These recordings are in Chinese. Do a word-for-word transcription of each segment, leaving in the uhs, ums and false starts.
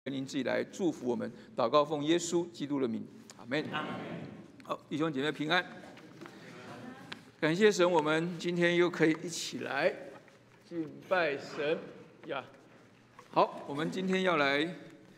您自己来祝福我们，祷告奉耶稣基督的名，阿门。好，弟兄姐妹平安。感谢神，我们今天又可以一起来敬拜神呀。好，我们今天要来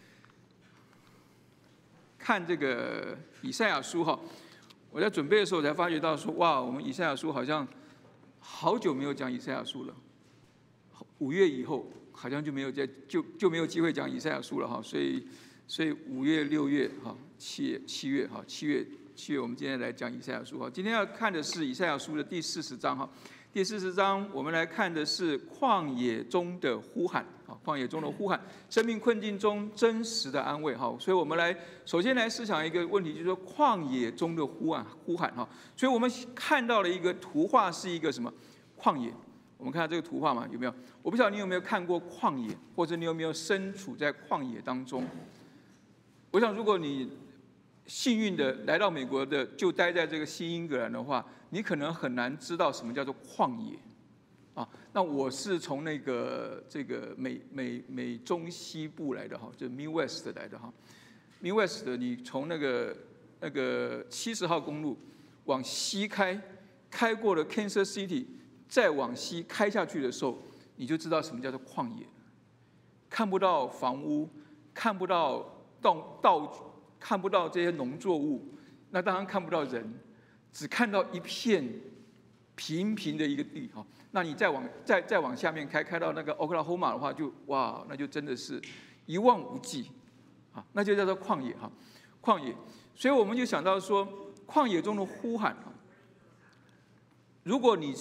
看这个以赛亚书哈。我在准备的时候才发觉到说，哇，我们以赛亚书好像好久没有讲以赛亚书了。五月以后好像就没有再就就没有机会讲以赛亚书了哈，所以所以五月、六月哈、七月、七月哈、七月七月，我们今天来讲以赛亚书哈。今天要看的是以赛亚书的第四十章哈。第四十章我们来看的是旷野中的呼喊啊，旷野中的呼喊，生命困境中真实的安慰哈。所以我们来首先来思想一个问题，就是说旷野中的呼喊呼喊哈。所以我们看到了一个图画，是一个什么旷野？我们看到这个图画嘛，有没有？我不晓得你有没有看过旷野，或者你有没有身处在旷野当中？我想，如果你幸运的来到美国的，就待在这个新英格兰的话，你可能很难知道什么叫做旷野啊。那我是从那个这个美美美中西部来的哈，就 Midwest 来的哈。Midwest 的，你从那个那个七十号公路往西开，开过了 Kansas City。再往西开下去的时候，你就知道什么叫做旷野，看不到房屋，看不到道道，看不到这些农作物，那当然看不到人，只看到一片平平的一个地哈。那你再往再再往下面开，开到那个 Oklahoma 的话，就哇，那就真的是一望无际啊，那就叫做旷野哈，旷野。所以我们就想到说，旷野中的呼喊啊，如果你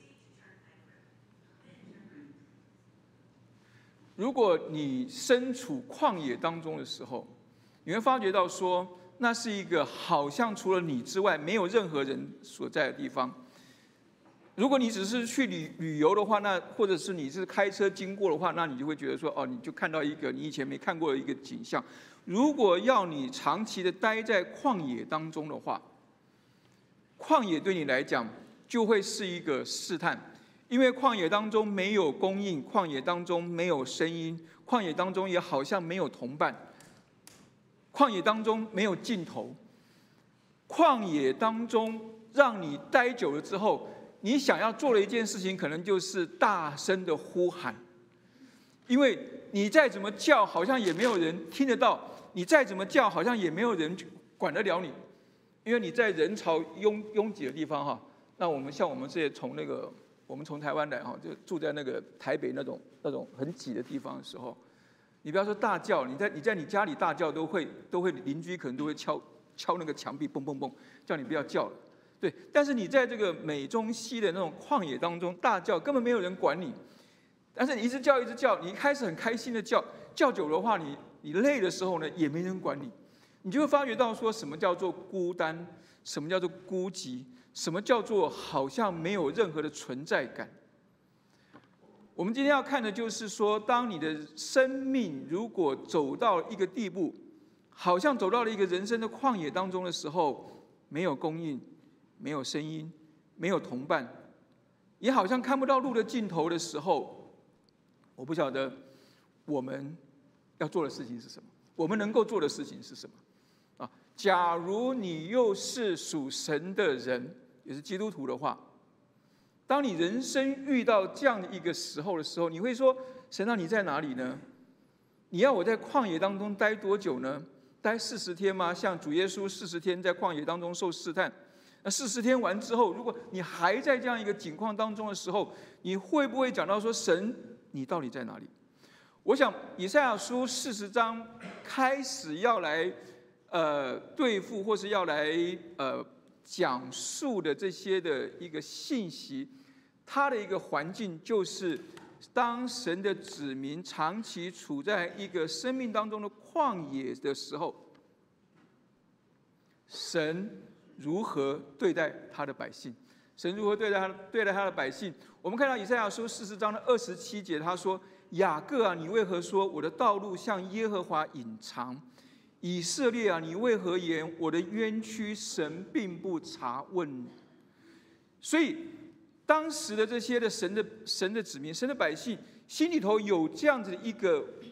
如果你身处旷野当中的时候，你会发觉到说，那是一个好像除了你之外没有任何人所在的地方。如果你只是去旅旅游的话，那或者是你是开车经过的话，那你就会觉得说，哦，你就看到一个你以前没看过的一个景象。如果要你长期的待在旷野当中的话，旷野对你来讲就会是一个试探。因为旷野当中没有供应，旷野当中没有声音，旷野当中也好像没有同伴，旷野当中没有尽头，旷野当中让你待久了之后，你想要做的一件事情，可能就是大声的呼喊，因为你再怎么叫，好像也没有人听得到；你再怎么叫，好像也没有人管得了你，因为你在人潮拥拥挤的地方哈。那我们像我们这些从那个。我们从台湾来哈，就住在那个台北那种那种很挤的地方的时候，你不要说大叫，你在你在你家里大叫都会都会邻居可能都会敲敲那个墙壁，蹦蹦蹦，叫你不要叫了。对，但是你在这个美中西的那种旷野当中大叫，根本没有人管你。但是你一直叫一直叫，你一开始很开心的叫，叫久的话，你你累的时候呢，也没人管你，你就会发觉到说什么叫做孤单，什么叫做孤寂。什么叫做好像没有任何的存在感？我们今天要看的就是说，当你的生命如果走到一个地步，好像走到了一个人生的旷野当中的时候，没有供应，没有声音，没有同伴，也好像看不到路的尽头的时候，我不晓得我们要做的事情是什么，我们能够做的事情是什么？啊，假如你又是属神的人。也是基督徒的话，当你人生遇到这样的一个时候的时候，你会说：“神啊，你在哪里呢？你要我在旷野当中待多久呢？待四十天吗？像主耶稣四十天在旷野当中受试探，那四十天完之后，如果你还在这样一个境况当中的时候，你会不会讲到说：神，你到底在哪里？”我想以赛亚书四十章开始要来呃对付，或是要来呃。讲述的这些的一个信息，它的一个环境就是，当神的子民长期处在一个生命当中的旷野的时候，神如何对待他的百姓？神如何对待他对待他的百姓？我们看到以赛亚书四十章的二十七节，他说：“雅各啊，你为何说我的道路向耶和华隐藏？以色列啊，你为何言我的冤屈神并不查问？”所以当时的这些的神的神的子民、神的百姓，心里头有这样子的一个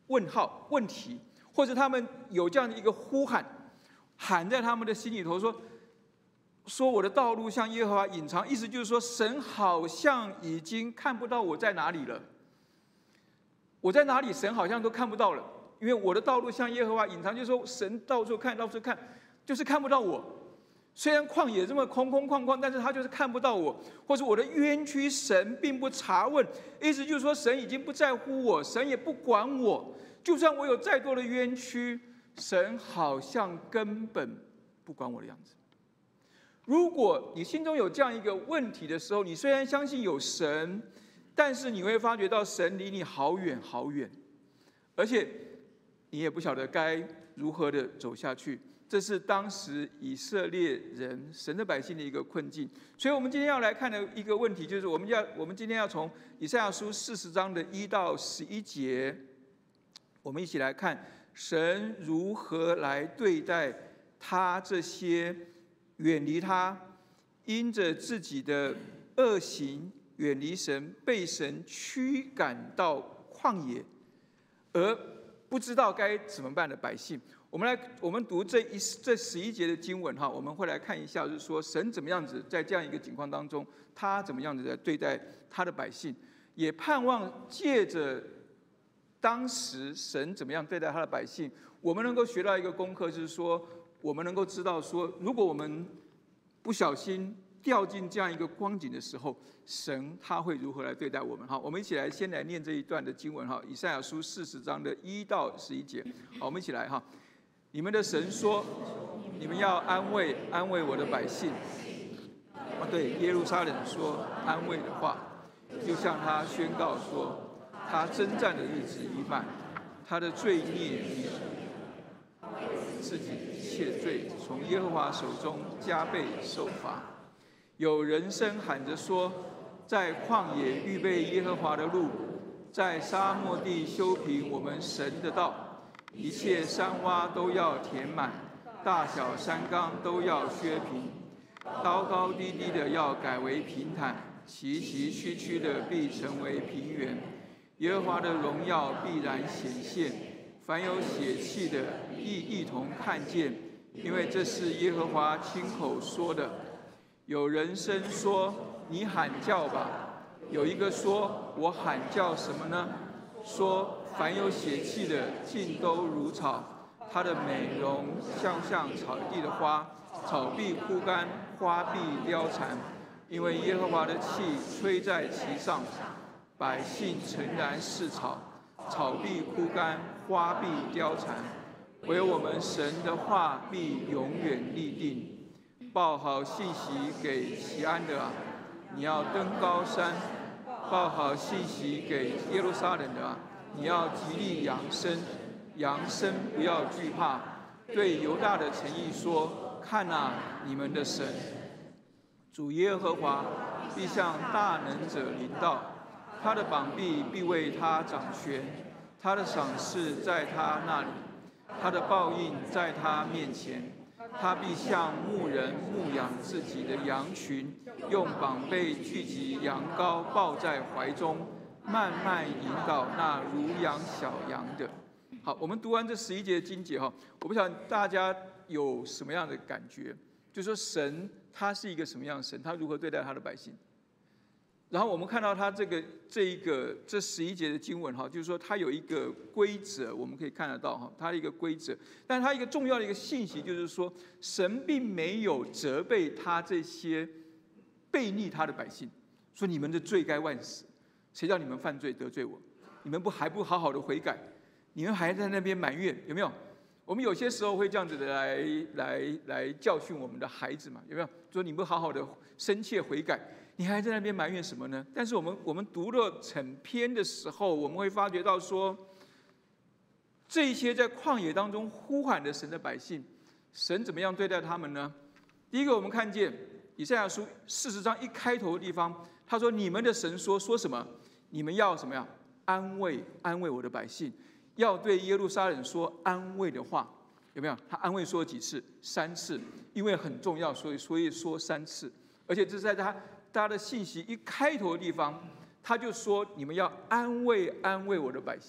问号、问题，或者他们有这样的一个呼喊，喊在他们的心里头说：说我的道路向耶和华隐藏，意思就是说，神好像已经看不到我在哪里了。我在哪里，神好像都看不到了，因为我的道路向耶和华隐藏，就是说神到处看，到处看，就是看不到我。虽然旷野这么空空旷旷，但是他就是看不到我，或者我的冤屈，神并不查问。意思就是说，神已经不在乎我，神也不管我。就算我有再多的冤屈，神好像根本不管我的样子。如果你心中有这样一个问题的时候，你虽然相信有神，但是你会发觉到神离你好远好远，而且你也不晓得该如何的走下去。这是当时以色列人、神的百姓的一个困境。所以我们今天要来看的一个问题，就是我们要我们今天要从以赛亚书四十章的一到十一节，我们一起来看神如何来对待他这些远离他、因着自己的恶行远离神、被神驱赶到旷野而不知道该怎么办的百姓。我们来，我们读这一这十一节的经文哈，我们会来看一下，就是说神怎么样子在这样一个情况当中，他怎么样子在对待他的百姓，也盼望借着当时神怎么样对待他的百姓，我们能够学到一个功课，就是说我们能够知道说，如果我们不小心掉进这样一个光景的时候，神他会如何来对待我们？好，我们一起来先来念这一段的经文哈，以赛亚书四十章的一到十一节。好，我们一起来哈。你们的神说：你们要安慰安慰我的百姓。啊，对耶路撒冷说安慰的话，就像他宣告说，他征战的日子已满，他的罪孽已自己一切罪从耶和华手中加倍受罚。有人声喊着说，在旷野预备耶和华的路，在沙漠地修平我们神的道。一切山洼都要填满，大小山冈都要削平，高高低低的要改为平坦，崎崎岖岖的必成为平原。耶和华的荣耀必然显现，凡有血气的亦一同看见，因为这是耶和华亲口说的。有人声说：你喊叫吧。有一个说：我喊叫什么呢？说：凡有血气的，尽都如草，它的美容像像草地的花，草必枯干，花必凋残，因为耶和华的气吹在其上。百姓诚然是草，草必枯干，花必凋残，唯有我们神的话必永远立定。报好信息给西安的啊，你要登高山；报好信息给耶路撒冷的啊，你要极力扬声，扬声不要惧怕。对犹大的诚意说：看啊，你们的神，主耶和华必向大能者临到，他的膀臂必为他掌权，他的赏赐在他那里，他的报应在他面前。他必像牧人牧养自己的羊群，用膀臂聚集羊羔，抱在怀中，慢慢引导那如养小羊的。好，我们读完这十一节经节哈，我不晓得大家有什么样的感觉，就是说神他是一个什么样的神，他如何对待他的百姓。然后我们看到他这个这一个这十一节的经文哈，就是说他有一个规则，我们可以看得到哈，他的一个规则。但是他一个重要的一个信息就是说，神并没有责备他这些悖逆他的百姓，说你们的罪该万死，谁叫你们犯罪得罪我？你们不还不好好的悔改，你们还在那边埋怨，有没有？我们有些时候会这样子的来来来教训我们的孩子嘛，有没有？说你不好好的深切悔改，你还在那边埋怨什么呢？但是我们我们读了整篇的时候，我们会发觉到说，这些在旷野当中呼喊的神的百姓，神怎么样对待他们呢？第一个，我们看见以赛亚书四十章一开头的地方，他说：“你们的神说说什么？你们要什么呀？安慰安慰我的百姓，要对耶路撒冷说安慰的话。”有没有？他安慰说了几次？三次，因为很重要，所以所以说三次。而且这是在他他的信息一开头的地方，他就说：“你们要安慰安慰我的百姓。”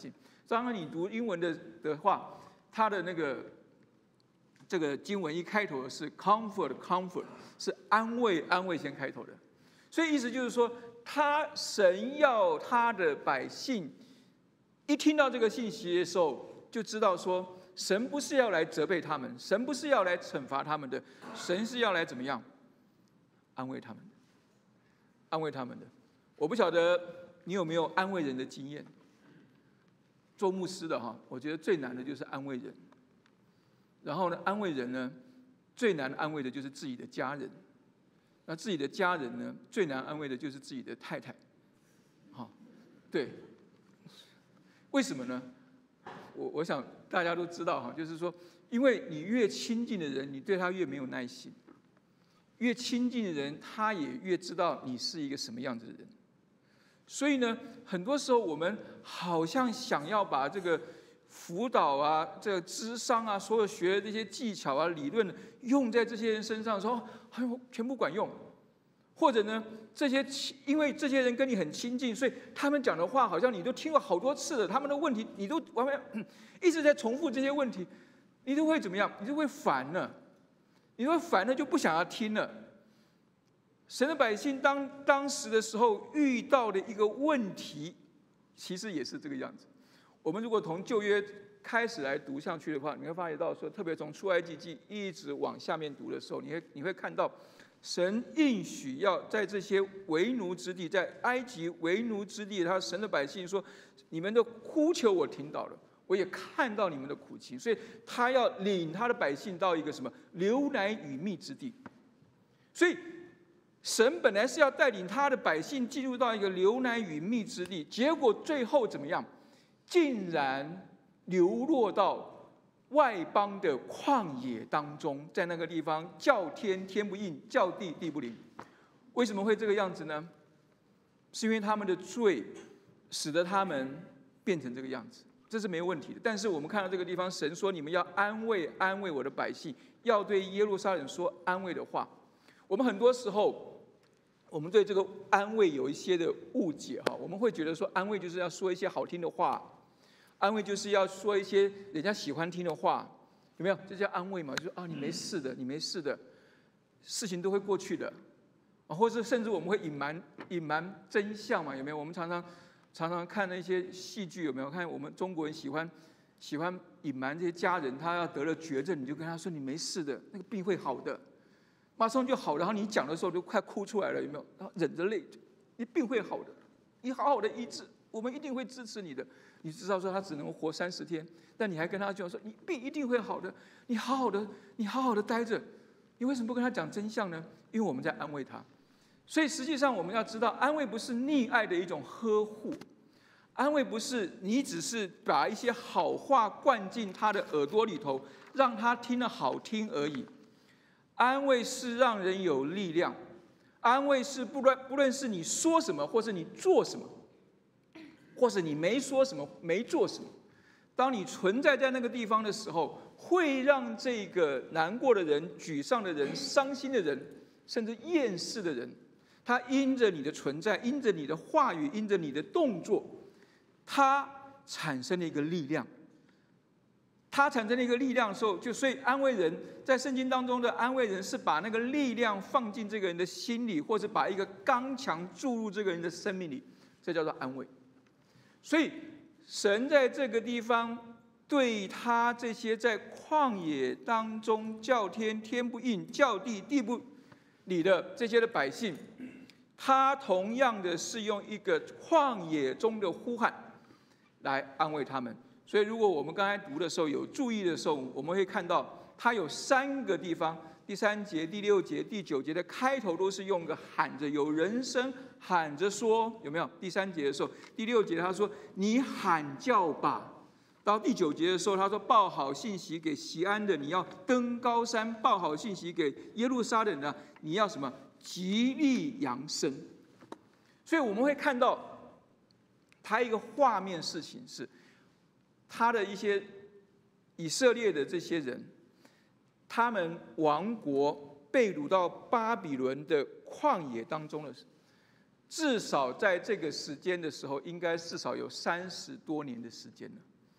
当然，你读英文的的话，它的那个这个经文一开头是 comfort comfort， 是安慰安慰先开头的，所以意思就是说，他神要他的百姓一听到这个信息的时候，就知道说，神不是要来责备他们，神不是要来惩罚他们的，神是要来怎么样安慰他们的，安慰他们的。我不晓得你有没有安慰人的经验。做牧师的哈，我觉得最难的就是安慰人。然后呢，安慰人呢，最难安慰的就是自己的家人。那自己的家人呢，最难安慰的就是自己的太太。好，对，为什么呢？我我想大家都知道哈，就是说，因为你越亲近的人，你对他越没有耐心；越亲近的人，他也越知道你是一个什么样子的人。所以呢，很多时候我们好像想要把这个辅导啊、这个諮商啊，所有学的这些技巧啊、理论用在这些人身上的时候，哎呦，全部管用。或者呢，这些因为这些人跟你很亲近，所以他们讲的话好像你都听了好多次了，他们的问题你都完全一直在重复这些问题，你都会怎么样？你就会烦了，你会烦了就不想要听了。神的百姓当当时的时候遇到的一个问题，其实也是这个样子。我们如果从旧约开始来读下去的话，你会发觉到说，特别从出埃及记一直往下面读的时候，你会你会看到，神应许要在这些为奴之地，在埃及为奴之地，他神的百姓说，你们的呼求我听到了，我也看到你们的苦情，所以他要领他的百姓到一个什么流奶与蜜之地，所以。神本来是要带领他的百姓进入到一个流奶与蜜之地，结果最后怎么样？竟然流落到外邦的旷野当中，在那个地方叫天天不应，叫地地不灵。为什么会这个样子呢？是因为他们的罪，使得他们变成这个样子，这是没有问题的。但是我们看到这个地方，神说：“你们要安慰安慰我的百姓，要对耶路撒冷说安慰的话。”我们很多时候，我们对这个安慰有一些的误解哈，我们会觉得说，安慰就是要说一些好听的话，安慰就是要说一些人家喜欢听的话，有没有？这叫安慰嘛？就是啊，你没事的，你没事的，事情都会过去的，啊，或者甚至我们会隐瞒隐瞒真相嘛？有没有？我们常常常常看那些戏剧，有没有？看我们中国人喜欢喜欢隐瞒这些家人，他要得了绝症，你就跟他说你没事的，那个病会好的。马上就好，然后你讲的时候就快哭出来了，有没有？然后忍着泪，你病会好的，你好好的医治，我们一定会支持你的。你知道说他只能活三十天，但你还跟他讲说你病一定会好的，你好好的，你好好的待着。你为什么不跟他讲真相呢？因为我们在安慰他。所以实际上我们要知道，安慰不是溺爱的一种呵护，安慰不是你只是把一些好话灌进他的耳朵里头，让他听了好听而已。安慰是让人有力量，安慰是不论不论是你说什么，或是你做什么，或是你没说什么、没做什么，当你存在在那个地方的时候，会让这个难过的人、沮丧的人、伤心的人，甚至厌世的人，他因着你的存在，因着你的话语，因着你的动作，他产生了一个力量。他产生了一个力量的时候，就所以安慰人，在圣经当中的安慰人是把那个力量放进这个人的心里，或者把一个刚强注入这个人的生命里，这叫做安慰。所以神在这个地方对他这些在旷野当中叫天天不应，叫地地不理的这些的百姓，他同样的是用一个旷野中的呼喊来安慰他们。所以，如果我们刚才读的时候有注意的时候，我们会看到它有三个地方：第三节、第六节、第九节的开头都是用个喊着，有人声喊着说，有没有？第三节的时候，第六节他说：“你喊叫吧。”到第九节的时候，他说：“报好信息给锡安的，你要登高山；报好信息给耶路撒冷的，你要什么？极力扬声。”所以我们会看到，它一个画面事情是。他的一些以色列的这些人，他们亡国被掳到巴比伦的旷野当中的，至少在这个时间的时候，应该至少有三十多年的时间了。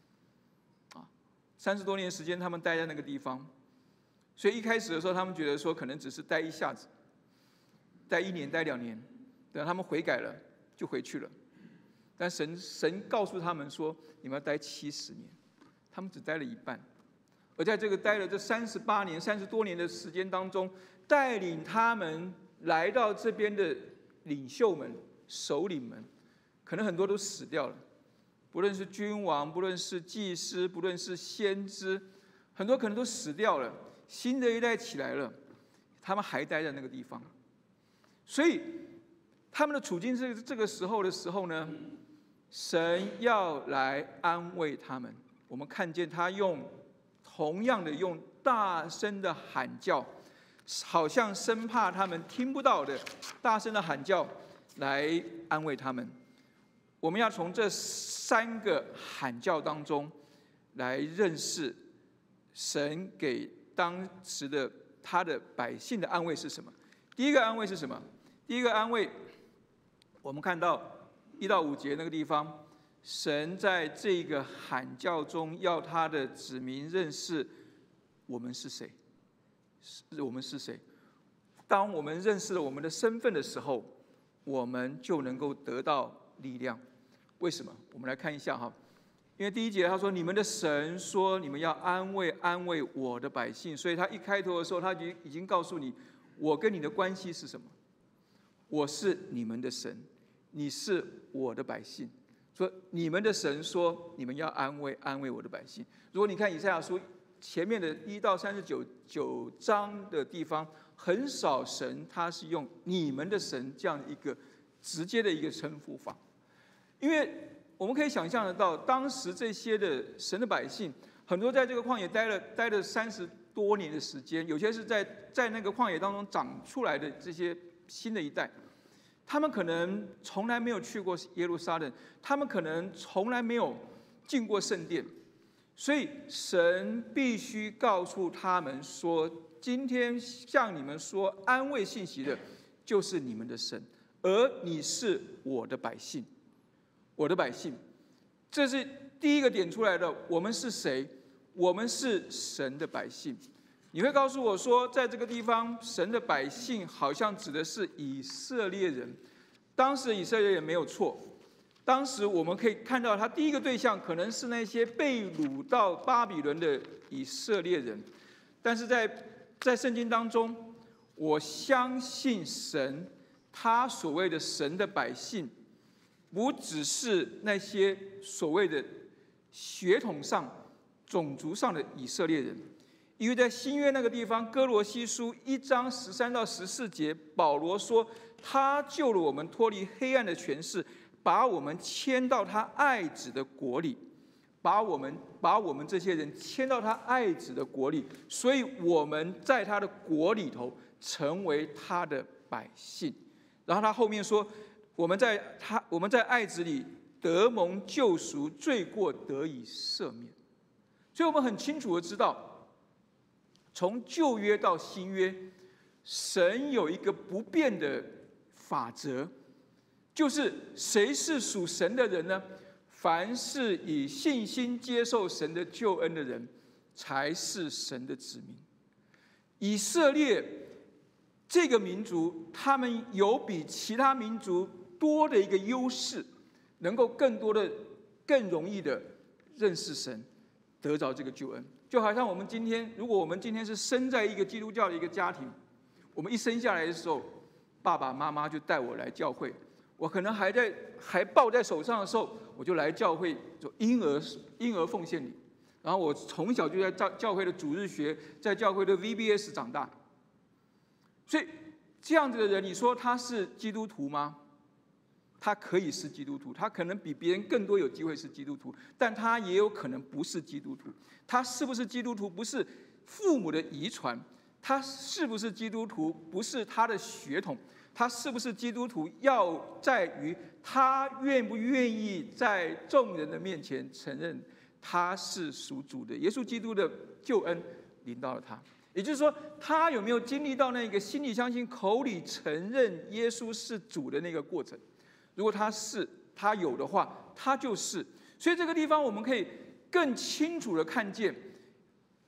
三十多年的时间，他们待在那个地方，所以一开始的时候，他们觉得说可能只是待一下子，待一年、待两年，等他们悔改了就回去了。但神神告诉他们说，你们要待七十年，他们只待了一半。而在这个待了这三十八年、三十多年的时间当中，带领他们来到这边的领袖们、首领们，可能很多都死掉了。不论是君王，不论是祭司，不论是先知，很多可能都死掉了。新的一代起来了，他们还待在那个地方。所以他们的处境是这个时候的时候呢，神要来安慰他们。我们看见他用同样的用大声的喊叫，好像生怕他们听不到的大声的喊叫来安慰他们。我们要从这三个喊叫当中来认识神给当时的他的百姓的安慰是什么。第一个安慰是什么？第一个安慰，我们看到一到五节那个地方，神在这个喊叫中要他的子民认识我们是谁，我们是谁。当我们认识了我们的身份的时候，我们就能够得到力量。为什么？我们来看一下哈。因为第一节他说，你们的神说你们要安慰安慰我的百姓，所以他一开头的时候他就已经告诉你，我跟你的关系是什么？我是你们的神，你是我的百姓。说你们的神说你们要安慰安慰我的百姓。如果你看以赛亚书前面的一到三十九九章的地方，很少神他是用你们的神这样一个直接的一个称呼法。因为我们可以想象得到，当时这些的神的百姓，很多在这个旷野待了待了三十多年的时间，有些是在在那个旷野当中长出来的这些新的一代，他们可能从来没有去过耶路撒冷，他们可能从来没有进过圣殿，所以神必须告诉他们说，今天向你们说安慰信息的，就是你们的神，而你是我的百姓。我的百姓，这是第一个点出来的。我们是谁？我们是神的百姓。你会告诉我说，在这个地方，神的百姓好像指的是以色列人。当时的以色列人没有错。当时我们可以看到，他第一个对象可能是那些被掳到巴比伦的以色列人。但是在在圣经当中，我相信神，他所谓的神的百姓，不只是那些所谓的血统上、种族上的以色列人，因为在新约那个地方，哥罗西书一章十三到十四节，保罗说，他救了我们脱离黑暗的权势，把我们迁到他爱子的国里，把我们把我们这些人迁到他爱子的国里，所以我们在他的国里头成为他的百姓。然后他后面说，我们在他我们在爱子里得蒙救赎，罪过得以赦免。所以我们很清楚的知道，从旧约到新约，神有一个不变的法则，就是谁是属神的人呢？凡是以信心接受神的救恩的人，才是神的子民。以色列这个民族，他们有比其他民族多的一个优势，能够更多的、更容易的认识神，得着这个救恩。就好像我们今天，如果我们今天是生在一个基督教的一个家庭，我们一生下来的时候，爸爸妈妈就带我来教会，我可能还在还抱在手上的时候，我就来教会做婴儿婴儿奉献礼。然后我从小就在教教会的主日学，在教会的 V B S 长大。所以这样子的人，你说他是基督徒吗？他可以是基督徒，他可能比别人更多有机会是基督徒，但他也有可能不是基督徒。他是不是基督徒，不是父母的遗传；他是不是基督徒，不是他的血统；他是不是基督徒，要在于他愿不愿意在众人的面前承认他是属主的。耶稣基督的救恩临到了他。也就是说，他有没有经历到那个心里相信、口里承认耶稣是主的那个过程？如果他是，他有的话，他就是。所以这个地方我们可以更清楚的看见，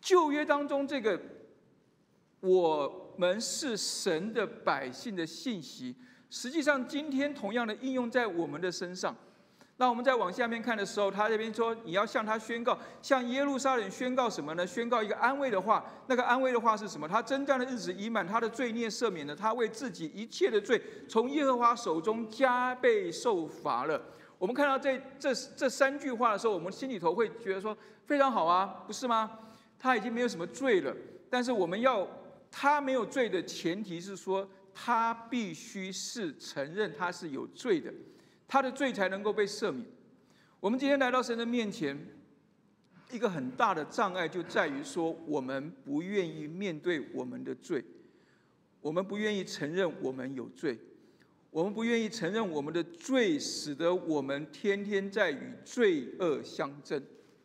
旧约当中这个我们是神的百姓的信息，实际上今天同样的应用在我们的身上。那我们再往下面看的时候，他这边说你要向他宣告，向耶路撒冷宣告什么呢？宣告一个安慰的话。那个安慰的话是什么？他征战的日子已满，他的罪孽赦免了，他为自己一切的罪从耶和华手中加倍受罚了。我们看到这这这三句话的时候，我们心里头会觉得说非常好啊，不是吗？他已经没有什么罪了，但是我们要他没有罪的前提是说，他必须是承认他是有罪的。他的罪才能够被赦免。我们今天来到神的面前，一个很大的障碍就在于说，我们不愿意面对我们的罪，我们不愿意承认我们有罪，我们不愿意承认我们的罪，使得我们天天在与罪恶相争，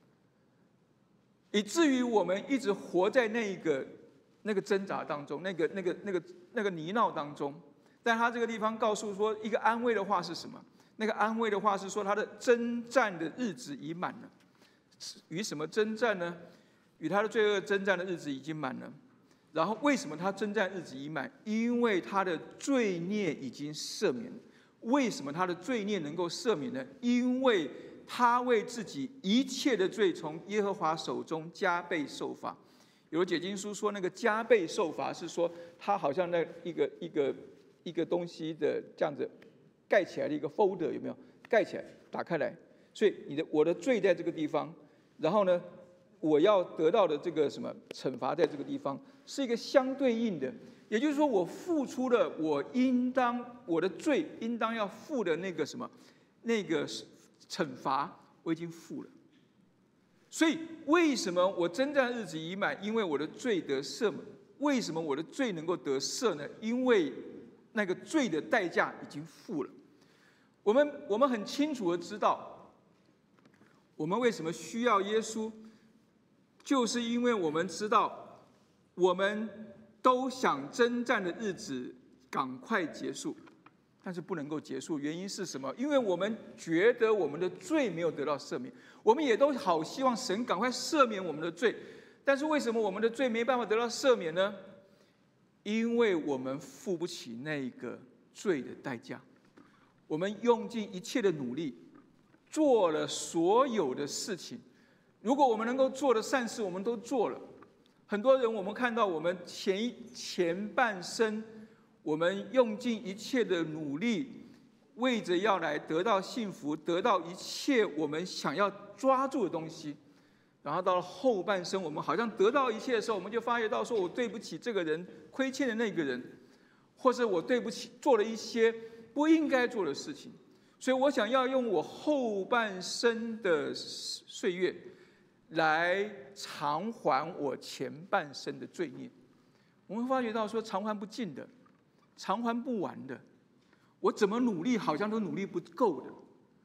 以至于我们一直活在那个那个挣扎当中，那个那个那个那个泥淖当中。但他这个地方告诉说，一个安慰的话是什么？那个安慰的话是说，他的征战的日子已满了。与什么征战呢？与他的罪恶征战的日子已经满了。然后为什么他征战日子已满？因为他的罪孽已经赦免了。为什么他的罪孽能够赦免呢？因为他为自己一切的罪从耶和华手中加倍受罚。有的解经书说，那个加倍受罚是说，他好像那一个一个一个东西的这样子盖起来的一个 folder， 有没有？盖起来，打开来。所以你的我的罪在这个地方，然后呢，我要得到的这个什么惩罚在这个地方，是一个相对应的。也就是说，我付出了我应当我的罪应当要付的那个什么那个惩罚，我已经付了。所以为什么我征战日子已满？因为我的罪得赦免。为什么我的罪能够得赦呢？因为那个罪的代价已经付了。我们我们很清楚的知道，我们为什么需要耶稣，就是因为我们知道，我们都想征战的日子赶快结束，但是不能够结束。原因是什么？因为我们觉得我们的罪没有得到赦免，我们也都好希望神赶快赦免我们的罪，但是为什么我们的罪没办法得到赦免呢？因为我们付不起那个罪的代价。我们用尽一切的努力，做了所有的事情。如果我们能够做的善事，我们都做了。很多人，我们看到我们前一前半生，我们用尽一切的努力，为着要来得到幸福，得到一切我们想要抓住的东西。然后到了后半生，我们好像得到一切的时候，我们就发觉到说，我对不起这个人，亏欠的那个人，或者我对不起做了一些不应该做的事情，所以我想要用我后半生的岁月来偿还我前半生的罪孽。我们发觉到说，偿还不尽的，偿还不完的，我怎么努力好像都努力不够的。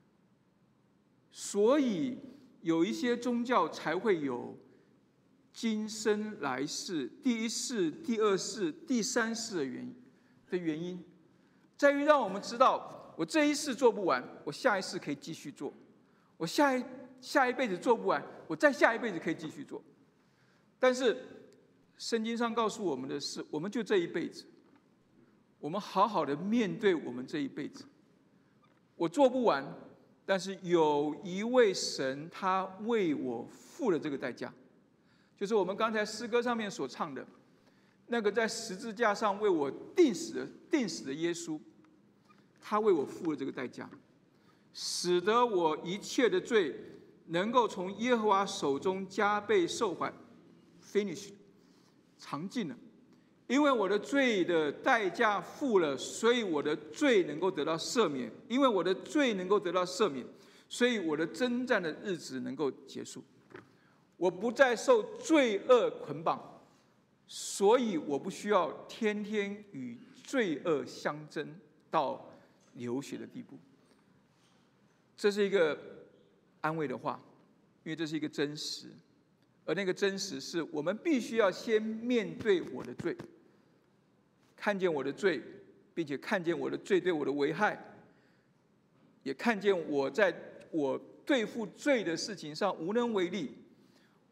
所以有一些宗教才会有今生来世、第一世、第二世、第三世的原因的原因。在于让我们知道，我这一世做不完，我下一世可以继续做；我下一下一辈子做不完，我再下一辈子可以继续做。但是圣经上告诉我们的是，我们就这一辈子，我们好好的面对我们这一辈子。我做不完，但是有一位神，他为我付了这个代价，就是我们刚才诗歌上面所唱的那个在十字架上为我钉死的钉死的耶稣。他为我付了这个代价，使得我一切的罪能够从耶和华手中加倍受还 ，finish， 偿尽了。因为我的罪的代价付了，所以我的罪能够得到赦免。因为我的罪能够得到赦免，所以我的征战的日子能够结束。我不再受罪恶捆绑，所以我不需要天天与罪恶相争到流血的地步。这是一个安慰的话，因为这是一个真实，而那个真实是我们必须要先面对我的罪，看见我的罪，并且看见我的罪对我的危害，也看见我在我对付罪的事情上无能为力。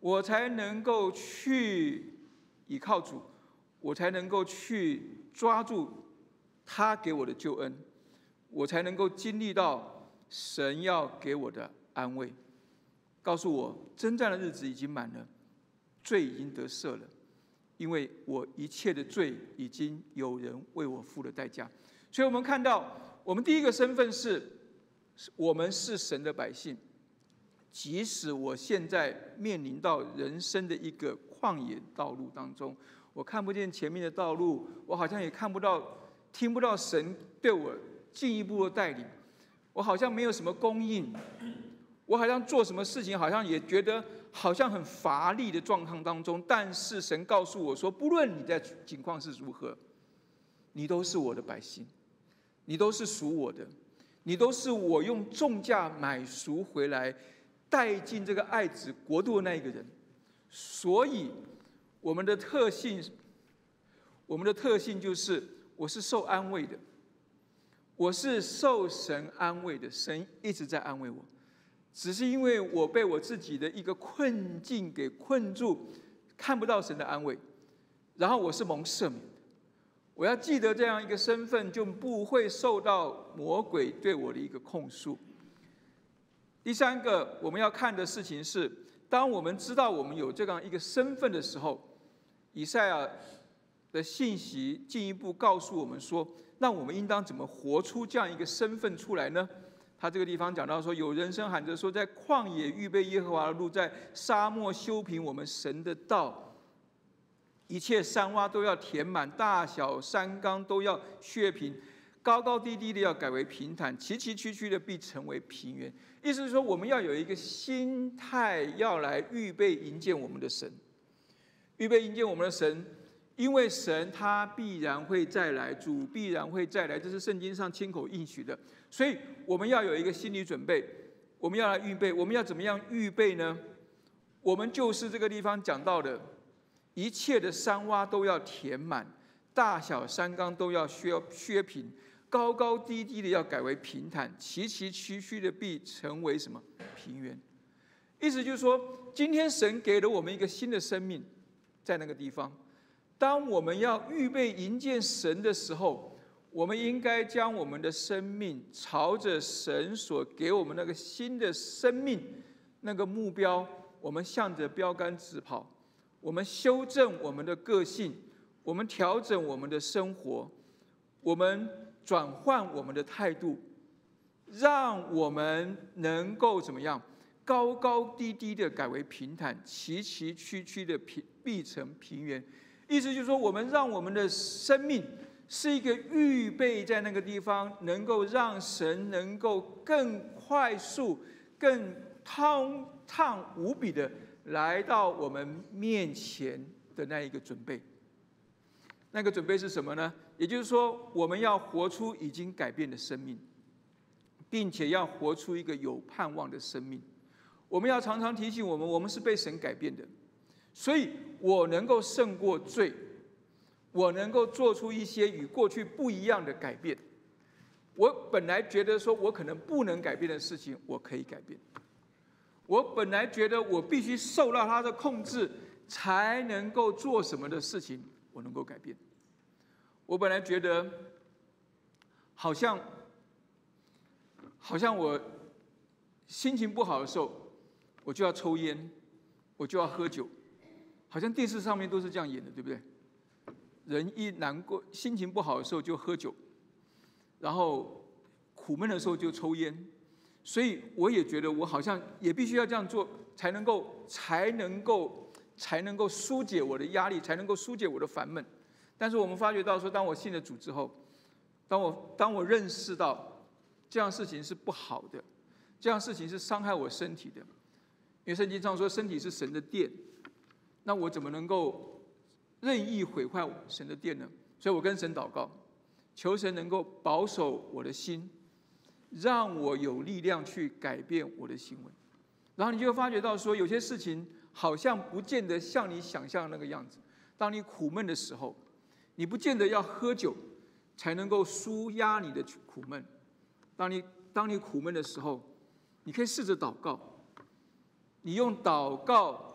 我才能够去倚靠主，我才能够去抓住他给我的救恩，我才能够经历到神要给我的安慰，告诉我征战的日子已经满了，罪已经得赦了，因为我一切的罪已经有人为我付了代价。所以我们看到，我们第一个身份是，我们是神的百姓。即使我现在面临到人生的一个旷野道路当中，我看不见前面的道路，我好像也看不到、听不到神对我进一步的带领，我好像没有什么供应，我好像做什么事情好像也觉得好像很乏力的状况当中。但是神告诉我说，不论你在情况是如何，你都是我的百姓，你都是属我的，你都是我用重价买赎回来带进这个爱子国度的那一个人。所以我们的特性，我们的特性就是我是受安慰的，我是受神安慰的，神一直在安慰我，只是因为我被我自己的一个困境给困住，看不到神的安慰，然后我是蒙赦免的。我要记得这样一个身份，就不会受到魔鬼对我的一个控诉。第三个我们要看的事情是，当我们知道我们有这样一个身份的时候，以赛亚的信息进一步告诉我们说，那我们应当怎么活出这样一个身份出来呢？他这个地方讲到说，有人声喊着说，在旷野预备耶和华的路，在沙漠修平我们神的道，一切山洼都要填满，大小山冈都要削平，高高低低的要改为平坦，崎崎岖岖的必成为平原。意思是说，我们要有一个心态，要来预备迎接我们的神，预备迎接我们的神，因为神他必然会再来，主必然会再来，这是圣经上亲口应许的。所以我们要有一个心理准备，我们要来预备。我们要怎么样预备呢？我们就是这个地方讲到的，一切的山洼都要填满，大小山冈都要削削平，高高低低的要改为平坦，崎崎岖岖的必成为什么？平原。意思就是说，今天神给了我们一个新的生命，在那个地方。当我们要预备迎接神的时候，我们应该将我们的生命朝着神所给我们那个新的生命那个目标，我们向着标杆直跑。我们修正我们的个性，我们调整我们的生活，我们转换我们的态度，让我们能够怎么样？高高低低的改为平坦，崎崎岖岖的必成平原。意思就是说，我们让我们的生命是一个预备在那个地方，能够让神能够更快速、更通畅无比的来到我们面前的那一个准备。那个准备是什么呢？也就是说，我们要活出已经改变的生命，并且要活出一个有盼望的生命。我们要常常提醒我们，我们是被神改变的，所以我能够胜过罪，我能够做出一些与过去不一样的改变。我本来觉得说我可能不能改变的事情，我可以改变。我本来觉得我必须受到他的控制才能够做什么的事情，我能够改变。我本来觉得好像好像我心情不好的时候，我就要抽烟，我就要喝酒，好像电视上面都是这样演的，对不对？人一难过、心情不好的时候就喝酒，然后苦闷的时候就抽烟。所以我也觉得我好像也必须要这样做，才能够才能够才能够疏解我的压力，才能够疏解我的烦闷。但是我们发觉到说，当我信了主之后，当我当我认识到这样事情是不好的，这样事情是伤害我身体的，因为圣经上说身体是神的殿，那我怎么能够任意毁坏神的殿呢？所以我跟神祷告，求神能够保守我的心，让我有力量去改变我的行为。然后你就会发觉到说，有些事情好像不见得像你想象的那个样子。当你苦闷的时候，你不见得要喝酒才能够舒压你的苦闷。当你当你苦闷的时候，你可以试着祷告，你用祷告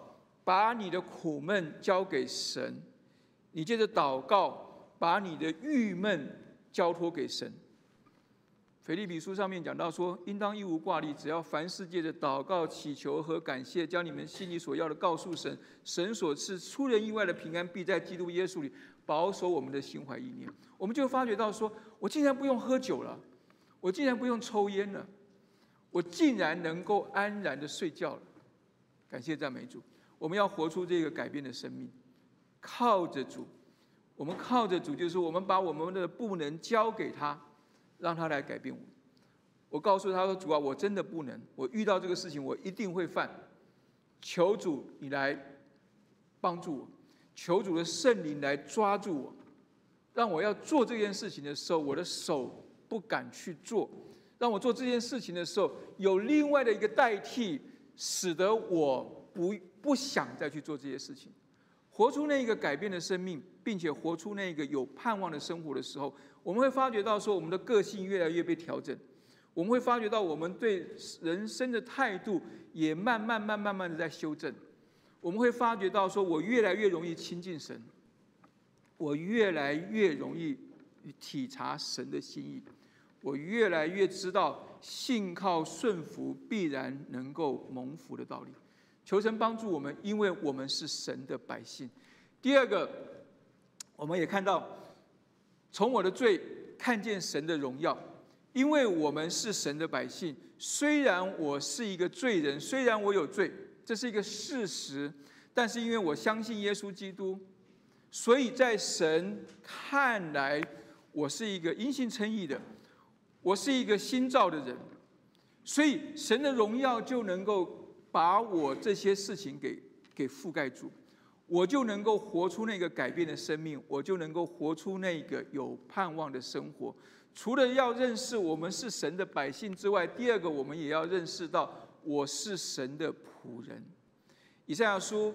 把你的苦闷交给神，你接着祷告，把你的郁闷交托给神。腓立比书上面讲到说，应当一无挂虑，只要凡事借着祷告、祈求和感谢，将你们心里所要的告诉神，神所赐出人意外的平安，必在基督耶稣里保守我们的心怀意念。我们就发觉到说，我竟然不用喝酒了，我竟然不用抽烟了，我竟然能够安然的睡觉了。感谢赞美主！我们要活出这个改变的生命，靠着主，我们靠着主，就是我们把我们的不能交给他，让他来改变我。我告诉他说：“主啊，我真的不能，我遇到这个事情，我一定会犯。求主你来帮助我，求主的圣灵来抓住我，让我要做这件事情的时候，我的手不敢去做；让我做这件事情的时候，有另外的一个代替，使得我不不想再去做这些事情。活出那个改变的生命，并且活出那个有盼望的生活的时候，我们会发觉到说，我们的个性越来越被调整。我们会发觉到，我们对人生的态度也慢慢、慢、慢慢的在修正。我们会发觉到，说我越来越容易亲近神，我越来越容易体察神的心意，我越来越知道信靠顺服必然能够蒙福的道理。求神帮助我们，因为我们是神的百姓。第二个，我们也看到，从我的罪看见神的荣耀。因为我们是神的百姓，虽然我是一个罪人，虽然我有罪，这是一个事实，但是因为我相信耶稣基督，所以在神看来，我是一个因信称义的，我是一个新造的人，所以神的荣耀就能够把我这些事情给给覆盖住，我就能够活出那个改变的生命，我就能够活出那个有盼望的生活。除了要认识我们是神的百姓之外，第二个我们也要认识到我是神的仆人。以赛亚书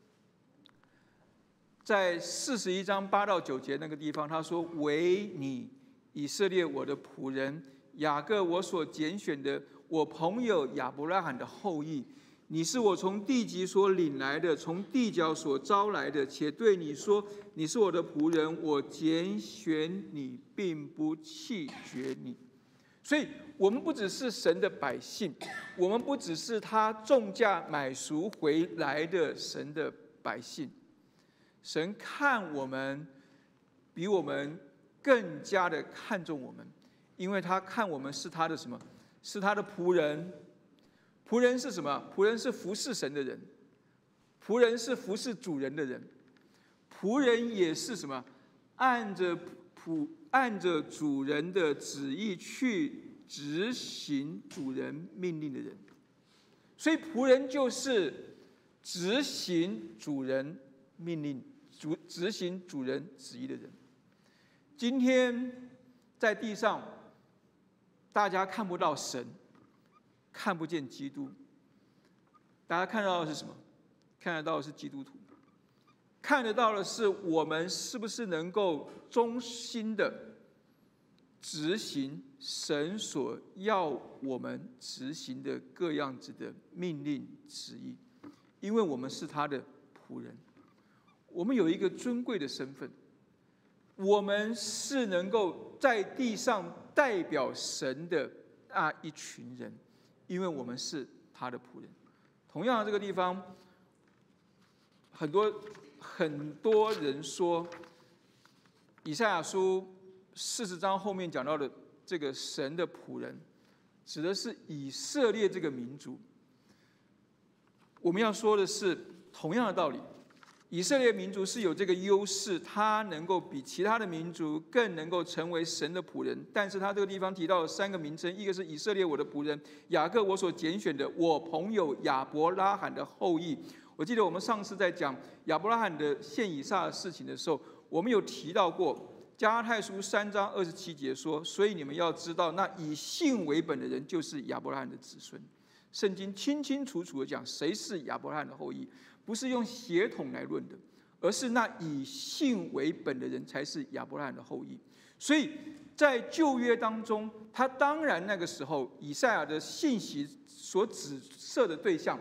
在四十一章八到九节那个地方，他说：“唯你以色列我的仆人，雅各我所拣选的，我朋友亚伯拉罕的后裔。你是我从地极所领来的，从地角所招来的，且对你说，你是我的仆人，我拣选你，并不弃绝你。”所以，我们不只是神的百姓，我们不只是他重价买赎回来的神的百姓。神看我们，比我们更加的看重我们，因为他看我们是他的什么？是他的仆人。仆人是什么？仆人是服侍神的人，仆人是服侍主人的人，仆人也是什么？按着仆按着主人的旨意去执行主人命令的人。所以仆人就是执行主人命令、主执行主人旨意的人。今天在地上，大家看不到神。看不见基督，大家看到的是什么？看得到的是基督徒，看得到的是我们是不是能够忠心的执行神所要我们执行的各样子的命令旨意，因为我们是他的仆人，我们有一个尊贵的身份，我们是能够在地上代表神的那一群人。因为我们是他的仆人。同样的，这个地方，很多很多人说，以赛亚书四十章后面讲到的这个神的仆人，指的是以色列这个民族。我们要说的是同样的道理，以色列民族是有这个优势，他能够比其他的民族更能够成为神的仆人。但是他这个地方提到了三个名称，一个是以色列我的仆人，雅各我所拣选的，我朋友亚伯拉罕的后裔。我记得我们上次在讲亚伯拉罕的献以撒的事情的时候，我们有提到过加拉太书三章二十七节说，所以你们要知道，那以信为本的人就是亚伯拉罕的子孙。圣经清清楚楚的讲谁是亚伯拉罕的后裔，不是用血统来论的，而是那以信为本的人才是亚伯拉罕的后裔。所以在旧约当中，他当然那个时候以赛亚的信息所指涉的对象，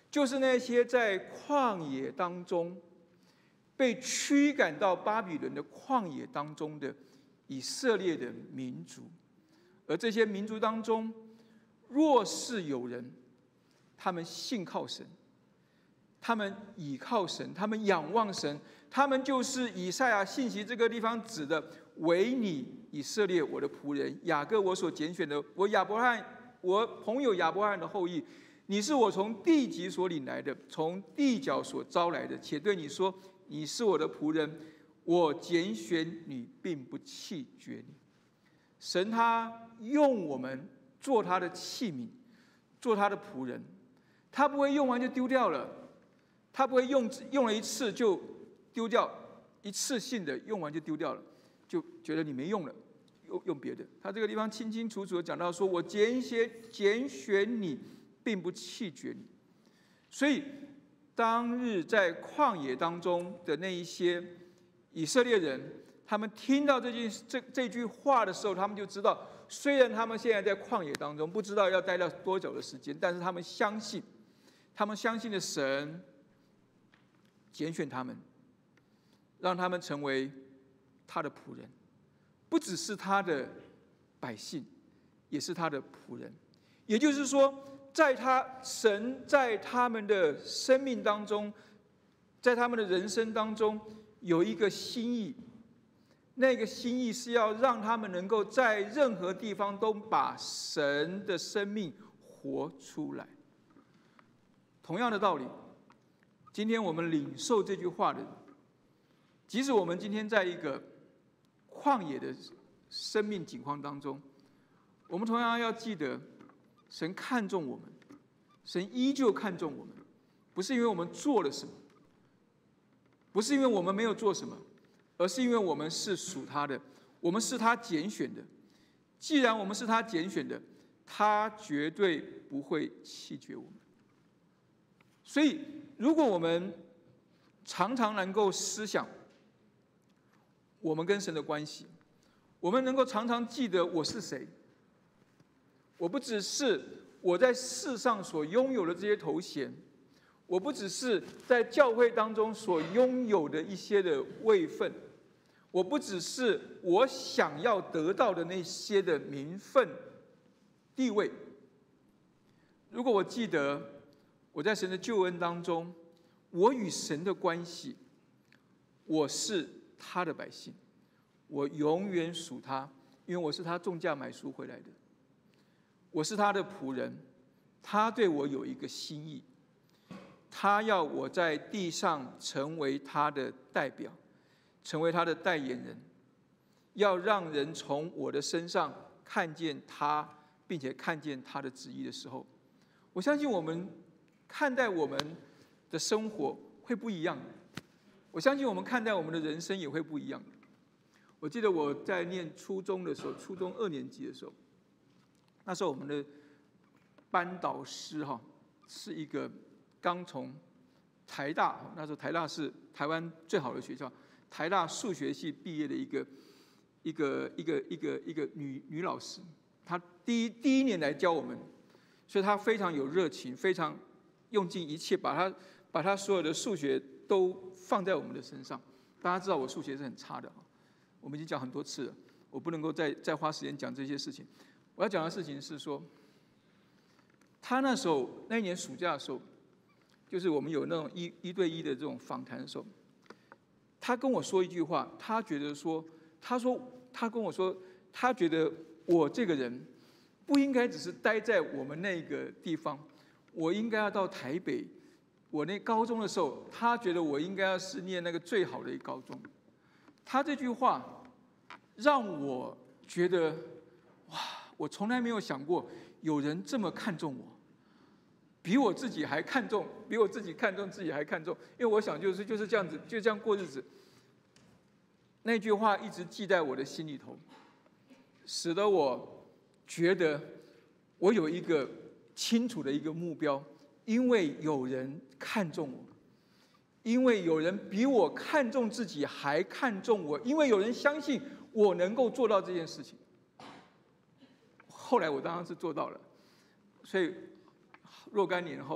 就是那些在旷野当中被驱赶到巴比伦的旷野当中的以色列的民族。而这些民族当中，若是有人，他们信靠神，他们倚靠神，他们仰望神，他们就是以赛亚信息这个地方指的，唯你以色列我的仆人，雅各我所拣选的，我亚伯拉罕，我朋友亚伯拉罕的后裔，你是我从地极所领来的，从地角所招来的，且对你说，你是我的仆人，我拣选你，并不弃绝你。神他用我们做他的器皿，做他的仆人，他不会用完就丢掉了，他不会用用了一次就丢掉，一次性的用完就丢掉了，就觉得你没用了，用用别的。他这个地方清清楚楚的讲到说，我拣选拣选你，并不弃绝你。所以当日在旷野当中的那一些以色列人，他们听到这句这这句话的时候，他们就知道，虽然他们现在在旷野当中，不知道要待到多久的时间，但是他们相信，他们相信的神拣选他们，让他们成为他的仆人，不只是他的百姓，也是他的仆人。也就是说，在他神在他们的生命当中，在他们的人生当中有一个心意。那个心意是要让他们能够在任何地方都把神的生命活出来。同样的道理，今天我们领受这句话的人，即使我们今天在一个旷野的生命境况当中，我们同样要记得，神看重我们，神依旧看重我们，不是因为我们做了什么，不是因为我们没有做什么，而是因为我们是属他的，我们是他拣选的。既然我们是他拣选的，他绝对不会弃绝我们。所以，如果我们常常能够思想我们跟神的关系，我们能够常常记得我是谁，我不只是我在世上所拥有的这些头衔，我不只是在教会当中所拥有的一些的位分，我不只是我想要得到的那些的名分、地位。如果我记得我在神的救恩当中，我与神的关系，我是他的百姓，我永远属他，因为我是他重价买赎回来的。我是他的仆人，他对我有一个心意，他要我在地上成为他的代表，成为他的代言人，要让人从我的身上看见他，并且看见他的旨意的时候，我相信我们看待我们的生活会不一样的，我相信我们看待我们的人生也会不一样的。我记得我在念初中的时候，初中二年级的时候，那时候我们的班导师哈是一个刚从台大，那时候台大是台湾最好的学校，台大数学系毕业的一个一个一个一个一个女女老师，她第一第一年来教我们，所以她非常有热情，非常用尽一切把她把她所有的数学都放在我们的身上。大家知道我数学是很差的，我们已经讲很多次了，我不能够再再花时间讲这些事情。我要讲的事情是说，他那时候那一年暑假的时候，就是我们有那种一一对一的这种访谈的时候，他跟我说一句话，他觉得说，他说他跟我说，他觉得我这个人不应该只是待在我们那个地方，我应该要到台北。我那高中的时候，他觉得我应该要是念那个最好的一个高中。他这句话让我觉得，哇！我从来没有想过有人这么看重我，比我自己还看重，比我自己看重自己还看重。因为我想就是就是这样子，就这样过日子。那句话一直记在我的心里头，使得我觉得我有一个清楚的一个目标，因为有人看重我，因为有人比我看重自己还看重我，因为有人相信我能够做到这件事情。后来我当然是做到了，所以若干年后，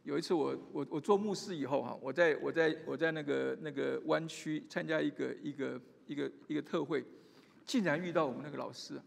有一次我我我做牧师以后哈，我在我在我在那个那个湾区参加一个一个一个一个特会，竟然遇到我们那个老师。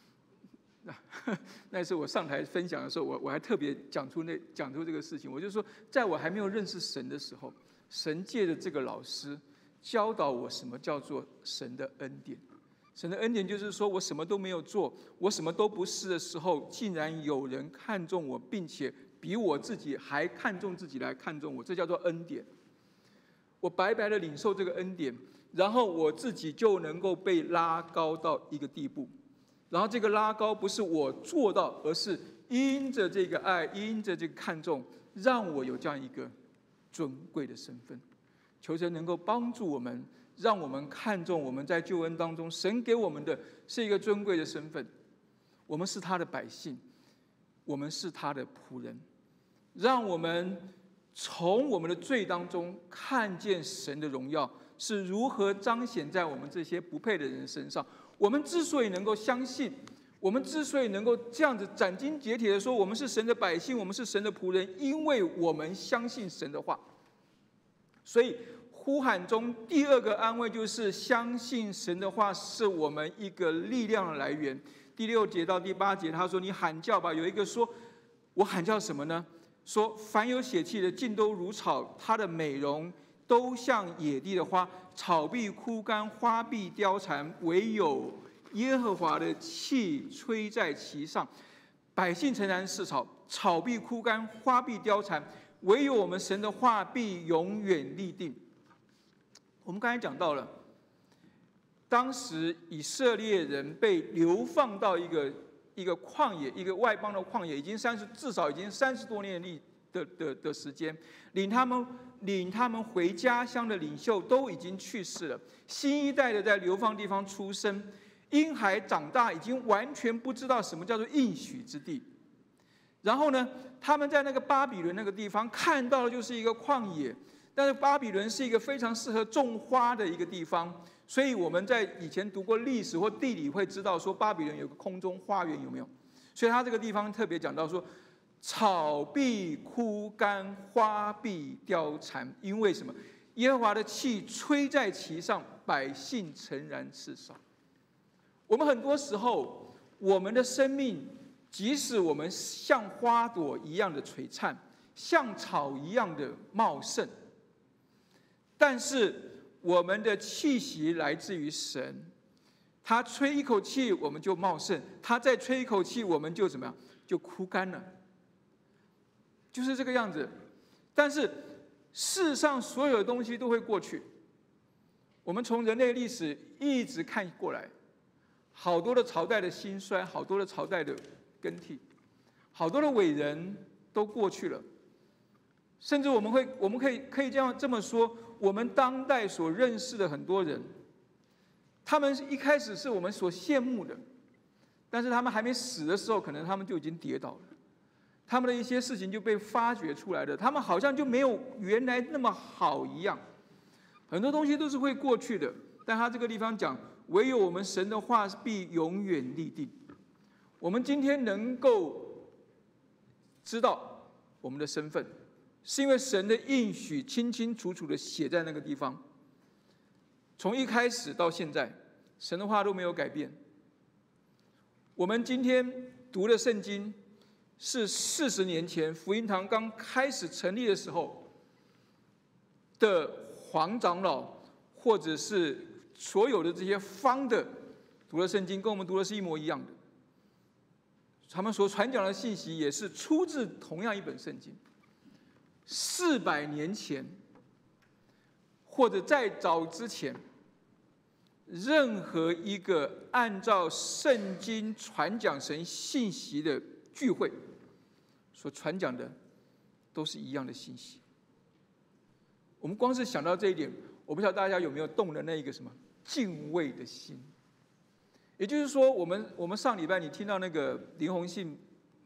那次我上台分享的时候，我我还特别讲出那讲出这个事情，我就说，在我还没有认识神的时候，神借着这个老师教导我什么叫做神的恩典。神的恩典就是说我什么都没有做，我什么都不是的时候，竟然有人看重我，并且比我自己还看重自己来看重我，这叫做恩典。我白白的领受这个恩典，然后我自己就能够被拉高到一个地步。然后这个拉高不是我做到，而是因着这个爱，因着这个看重，让我有这样一个尊贵的身份。求神能够帮助我们，让我们看重我们在救恩当中，神给我们的是一个尊贵的身份。我们是他的百姓，我们是他的仆人，让我们从我们的罪当中看见神的荣耀是如何彰显在我们这些不配的人身上。我们之所以能够相信，我们之所以能够这样子斩钉截铁的说我们是神的百姓，我们是神的仆人，因为我们相信神的话。所以呼喊中第二个安慰就是相信神的话是我们一个力量的来源。第六节到第八节他说你喊叫吧，有一个说我喊叫什么呢？说凡有血气的尽都如草，它的美容都像野地的花，草必枯干，花必凋残，唯有耶和华的气吹在其上。百姓诚然是草，草必枯干，花必凋残，唯有我们神的话必永远立定。我们刚才讲到了，当时以色列人被流放到一个一个旷野，一个外邦的旷野，已经三十至少已经三十多年的的的的时间，领他们领他们回家乡的领袖都已经去世了，新一代的在流放地方出生，婴孩长大，已经完全不知道什么叫做应许之地。然后呢，他们在那个巴比伦那个地方看到的就是一个旷野，但是巴比伦是一个非常适合种花的一个地方，所以我们在以前读过历史或地理会知道说巴比伦有个空中花园，有没有？所以他这个地方特别讲到说，草必枯干，花必凋残，因为什么？耶和华的气吹在其上，百姓诚然是少。我们很多时候，我们的生命，即使我们像花朵一样的璀璨，像草一样的茂盛，但是我们的气息来自于神，他吹一口气我们就茂盛，他再吹一口气我们就怎么样？就枯干了，就是这个样子。但是世上所有的东西都会过去，我们从人类历史一直看过来，好多的朝代的兴衰，好多的朝代的更替，好多的伟人都过去了，甚至我们会我们可以可以这样这么说，我们当代所认识的很多人，他们一开始是我们所羡慕的，但是他们还没死的时候，可能他们就已经跌倒了，他们的一些事情就被发掘出来了，他们好像就没有原来那么好一样。很多东西都是会过去的，但他这个地方讲，唯有我们神的话必永远立定。我们今天能够知道我们的身份，是因为神的应许清清楚楚的写在那个地方。从一开始到现在，神的话都没有改变。我们今天读的圣经是四十年前福音堂刚开始成立的时候的黄长老，或者是所有的这些方的读的圣经，跟我们读的是一模一样的。他们所传讲的信息也是出自同样一本圣经。四百年前，或者再早之前，任何一个按照圣经传讲神信息的聚会，所传讲的都是一样的信息。我们光是想到这一点，我不知道大家有没有动了那一个什么敬畏的心。也就是说，我们我们上礼拜你听到那个林鸿信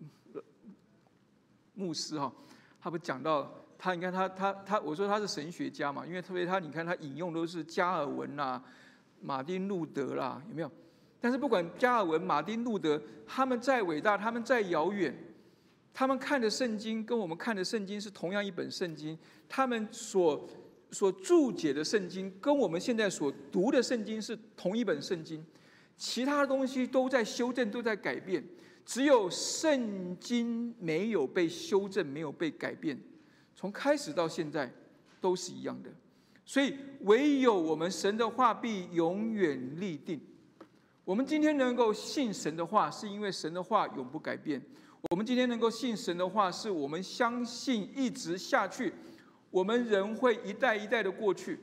牧师哈，他不讲到他，你看他他他，我说他是神学家嘛，因为特别他你看他引用都是加尔文啦、马丁路德啦，有没有？但是不管加尔文、马丁路德，他们再伟大，他们再遥远， 他们看的圣经跟我们看的圣经是同样一本圣经，他们所所注解的圣经跟我们现在所读的圣经是同一本圣经，其他的东西都在修正，都在改变，只有圣经没有被修正，没有被改变，从开始到现在都是一样的。所以唯有我们神的话必永远立定。我们今天能够信神的话，是因为神的话永不改变。我们今天能够信神的话，是我们相信一直下去，我们人会一代一代的过去。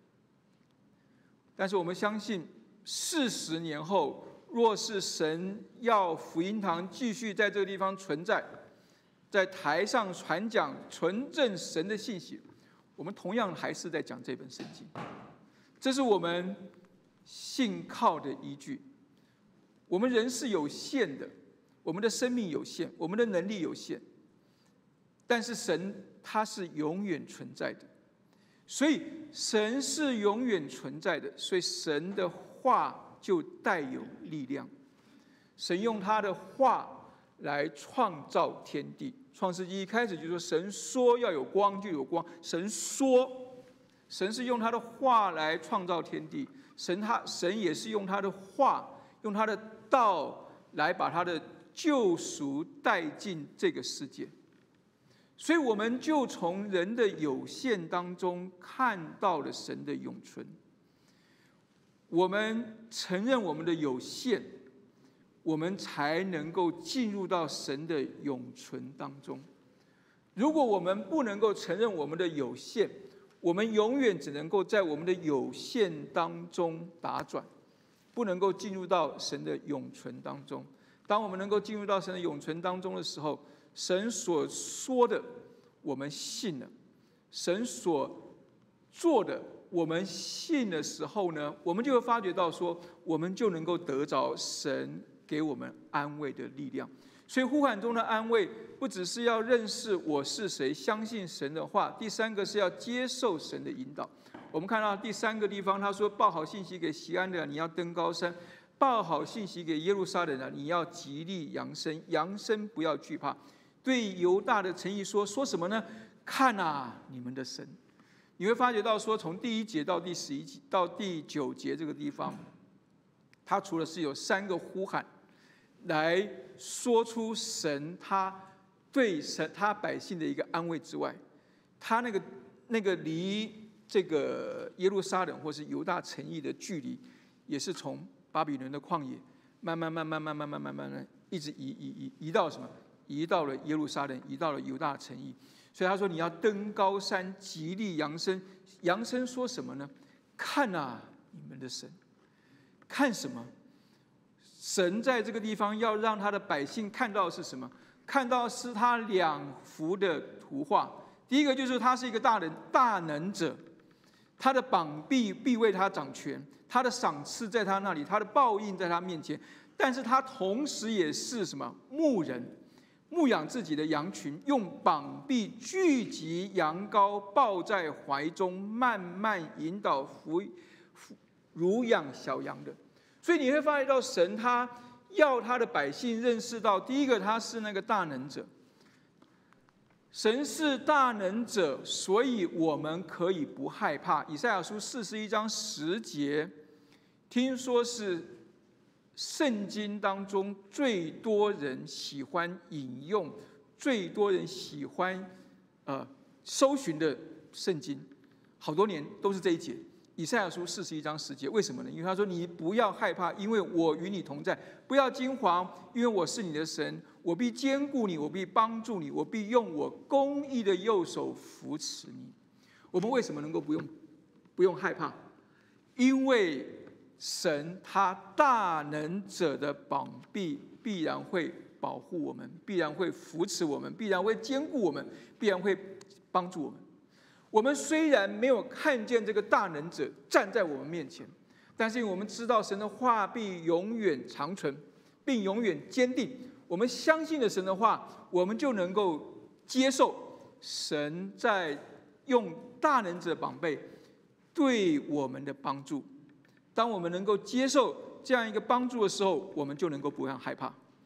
但是我们相信四十年后，若是神要福音堂继续在这个地方存在，在台上传讲纯正神的信息，我们同样还是在讲这本圣经。这是我们信靠的依据。我们人是有限的，我们的生命有限，我们的能力有限，但是神他是永远存在的，所以神是永远存在的，所以神的话就带有力量。神用他的话来创造天地。创世纪一开始就说，神说要有光就有光，神说，神是用他的话来创造天地，神他神也是用他的话，用他的道来把他的救赎带进这个世界。所以我们就从人的有限当中看到了神的永存。我们承认我们的有限，我们才能够进入到神的永存当中。如果我们不能够承认我们的有限，我们永远只能够在我们的有限当中打转，不能够进入到神的永存当中。当我们能够进入到神的永存当中的时候，神所说的我们信了，神所做的我们信的时候呢，我们就会发觉到说，我们就能够得着神给我们安慰的力量。所以呼喊中的安慰，不只是要认识我是谁，相信神的话，第三个是要接受神的引导。我们看到第三个地方，他说：报好信息给锡安的，你要登高山；报好信息给耶路撒冷的，你要极力扬声，扬声不要惧怕。对犹大的诚意说，说什么呢？看啊，你们的神。你会发觉到说，从第一节到第十一节到第九节这个地方，他除了是有三个呼喊，来说出神他对神他百姓的一个安慰之外，他那个那个离这个耶路撒冷或是犹大城邑的距离，也是从巴比伦的旷野慢慢慢慢慢慢慢慢慢慢一直移移移移到什么？移到了耶路撒冷，移到了犹大城邑。所以他说你要登高山，极力扬声。扬声说什么呢？看啊，你们的神。看什么？神在这个地方要让他的百姓看到的是什么？看到是他两幅的图画。第一个就是他是一个大人大能者，他的膀臂必为他掌权，他的赏赐在他那里，他的报应在他面前。但是他同时也是什么？牧人，牧养自己的羊群，用膀臂聚集羊羔，抱在怀中，慢慢引导抚乳养小羊的。所以你会发现到神他要他的百姓认识到，第一个他是那个大能者，神是大能者，所以我们可以不害怕。以赛亚书四十一章十节，听说是圣经当中最多人喜欢引用、最多人喜欢呃搜寻的圣经，好多年都是这一节。以赛亚书四十一章十节，为什么呢？因为他说：“你不要害怕，因为我与你同在；不要惊惶，因为我是你的神，我必坚固你，我必帮助你，我必用我公义的右手扶持你。”我们为什么能够不用不用害怕？因为神他大能者的膀臂必然会保护我们，必然会扶持我们，必然会坚固我们，必然会帮助我们。我们虽然没有看见这个大能者站在我们面前，但是我们知道神的话必永远长存，并永远坚定。我们相信了神的话，我们就能够接受神在用大能者膀臂对我们的帮助。当我们能够接受这样一个帮助的时候，我们就能够不要害怕。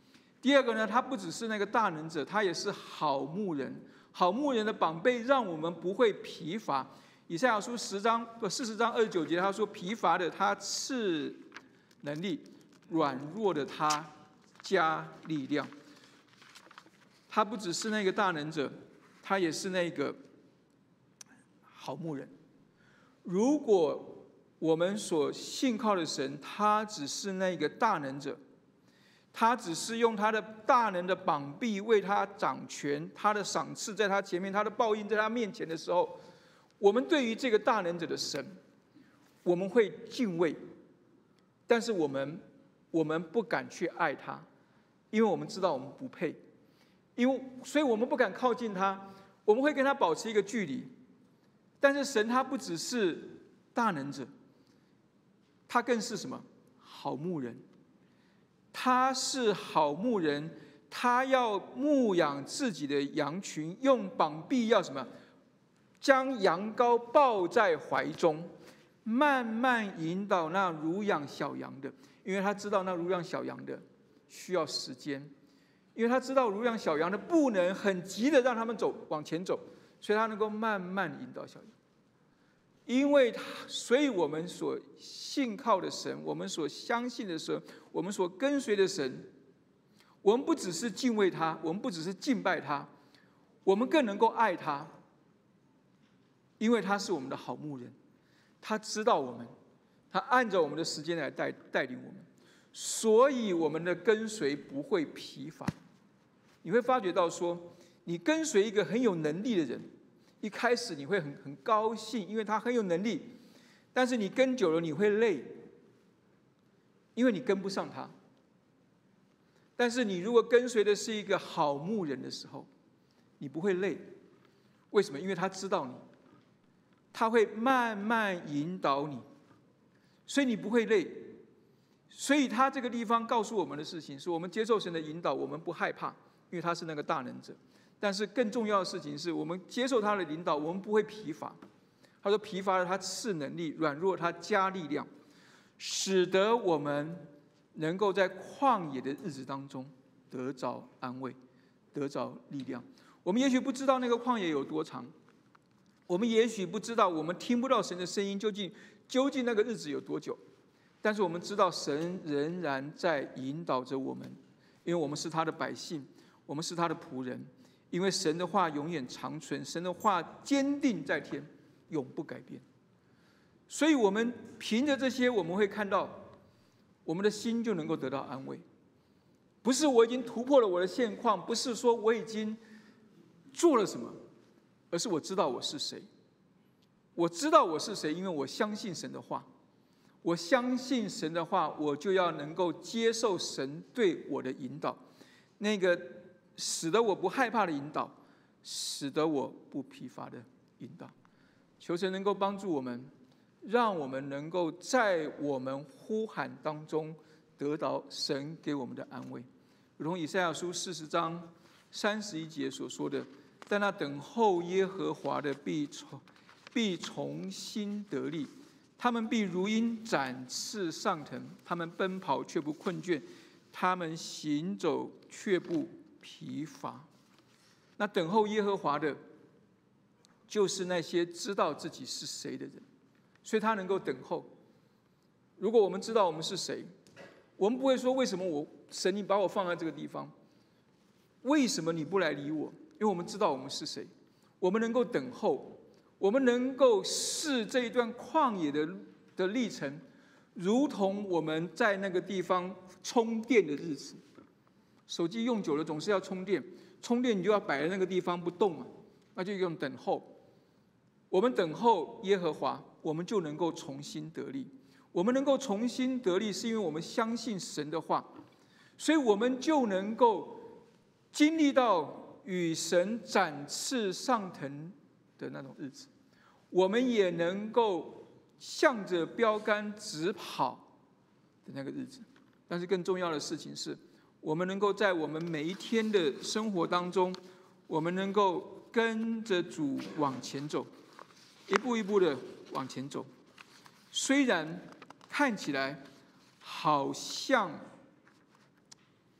第二个呢，他不只是那个大能者，他也是好牧人。好牧人的膀臂让我们不会疲乏。以赛亚书十章不四十章二十九节，他说：“疲乏的他赐能力，软弱的他加力量。”他不只是那个大能者，他也是那个好牧人。如果我们所信靠的神，他只是那个大能者，他只是用他的大能的膀臂为他掌权，他的赏赐在他前面，他的报应在他面前的时候，我们对于这个大能者的神，我们会敬畏，但是我们我们不敢去爱他，因为我们知道我们不配，因为所以我们不敢靠近他，我们会跟他保持一个距离。但是神他不只是大能者，他更是什么？好牧人。他是好牧人，他要牧养自己的羊群，用膀臂要什么？将羊羔抱在怀中，慢慢引导那乳养小羊的，因为他知道那乳养小羊的需要时间，因为他知道乳养小羊的不能很急的让他们走往前走，所以他能够慢慢引导小羊。因为他，所以我们所信靠的神，我们所相信的神，我们所跟随的神，我们不只是敬畏他，我们不只是敬拜他，我们更能够爱他，因为他是我们的好牧人，他知道我们，他按照我们的时间来带带领我们，所以我们的跟随不会疲乏。你会发觉到说，你跟随一个很有能力的人，一开始你会很很高兴，因为他很有能力，但是你跟久了你会累，因为你跟不上他。但是你如果跟随的是一个好牧人的时候，你不会累。为什么？因为他知道你，他会慢慢引导你，所以你不会累。所以他这个地方告诉我们的事情是，我们接受神的引导，我们不害怕，因为他是那个大能者。但是更重要的事情是，我们接受他的领导，我们不会疲乏。他说：“疲乏了，他赐能力；软弱，他加力量，使得我们能够在旷野的日子当中得着安慰，得着力量。”我们也许不知道那个旷野有多长，我们也许不知道，我们听不到神的声音，究竟究竟那个日子有多久？但是我们知道，神仍然在引导着我们，因为我们是他的百姓，我们是他的仆人。因为神的话永远长存，神的话坚定在天，永不改变。所以我们凭着这些，我们会看到我们的心就能够得到安慰。不是我已经突破了我的现况，不是说我已经做了什么，而是我知道我是谁。我知道我是谁，因为我相信神的话。我相信神的话，我就要能够接受神对我的引导，那个使得我不害怕的引导，使得我不疲乏的引导。求神能够帮助我们，让我们能够在我们呼喊当中得到神给我们的安慰，如同以赛亚书四十章三十一节所说的：“但那等候耶和华的必重必重新得力，他们必如鹰展翅上腾，他们奔跑却不困倦，他们行走却不疲乏。”那等候耶和华的，就是那些知道自己是谁的人，所以他能够等候。如果我们知道我们是谁，我们不会说为什么我神你把我放在这个地方，为什么你不来理我？因为我们知道我们是谁，我们能够等候，我们能够视这一段旷野的的历程，如同我们在那个地方充电的日子。手机用久了总是要充电，充电你就要摆在那个地方不动嘛，那就用等候。我们等候耶和华，我们就能够重新得力。我们能够重新得力，是因为我们相信神的话，所以我们就能够经历到与神展翅上腾的那种日子。我们也能够向着标杆直跑的那个日子。但是更重要的事情是，我们能够在我们每一天的生活当中，我们能够跟着主往前走，一步一步的往前走。虽然看起来好像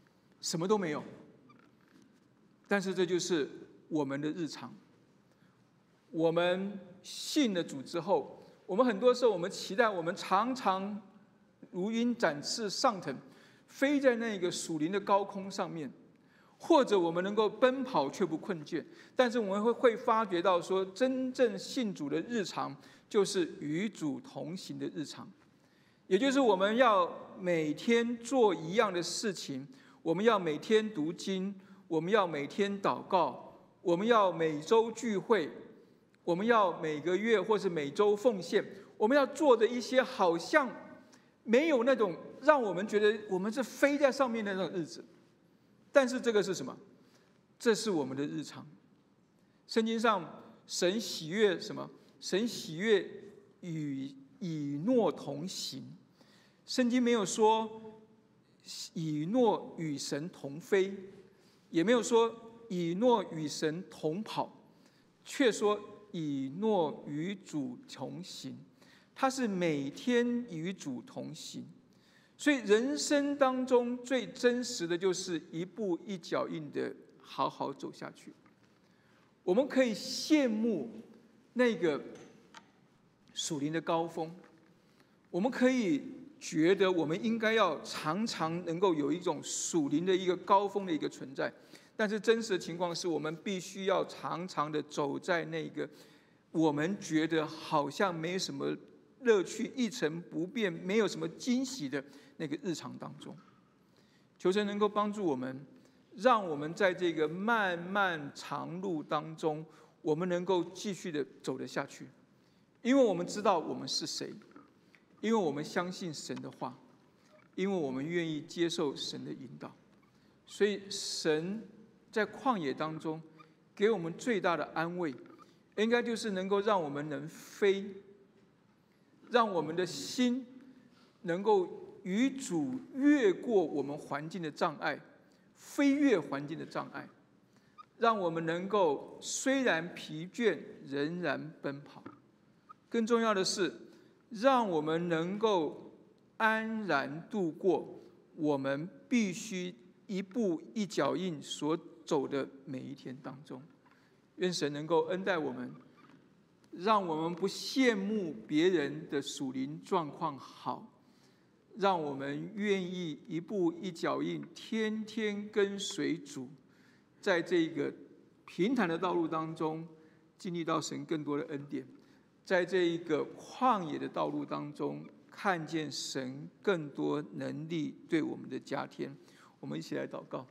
什么都没有。但是这就是我们的日常。我们信了主之后，我们很多时候我们期待我们常常如鹰展翅上腾，飞在那个属灵的高空上面，或者我们能够奔跑却不困倦。但是我们会会发觉到说，真正信主的日常就是与主同行的日常，也就是我们要每天做一样的事情，我们要每天读经，我们要每天祷告，我们要每周聚会，我们要每个月或是每周奉献，我们要做的一些好像没有那种让我们觉得我们是飞在上面的那种日子。但是这个是什么？这是我们的日常。圣经上神喜悦什么？神喜悦与以诺同行。圣经没有说以诺与神同飞，也没有说以诺与神同跑，却说以诺与主同行。他是每天与主同行。所以人生当中最真实的就是一步一脚印的好好走下去。我们可以羡慕那个属灵的高峰，我们可以觉得我们应该要常常能够有一种属灵的一个高峰的一个存在。但是真实的情况是，我们必须要常常的走在那个我们觉得好像没什么乐趣、一成不变、没有什么惊喜的那个日常当中。求神能够帮助我们，让我们在这个漫漫长路当中，我们能够继续的走得下去，因为我们知道我们是谁，因为我们相信神的话，因为我们愿意接受神的引导。所以神在旷野当中给我们最大的安慰，应该就是能够让我们能飞，让我们的心能够与主越过我们环境的障碍，飞越环境的障碍，让我们能够虽然疲倦仍然奔跑。更重要的是，让我们能够安然度过我们必须一步一脚印所走的每一天当中。愿神能够恩待我们，让我们不羡慕别人的属灵状况好，让我们愿意一步一脚印，天天跟随主，在这个平坦的道路当中经历到神更多的恩典，在这一个旷野的道路当中看见神更多能力对我们的加添。我们一起来祷告。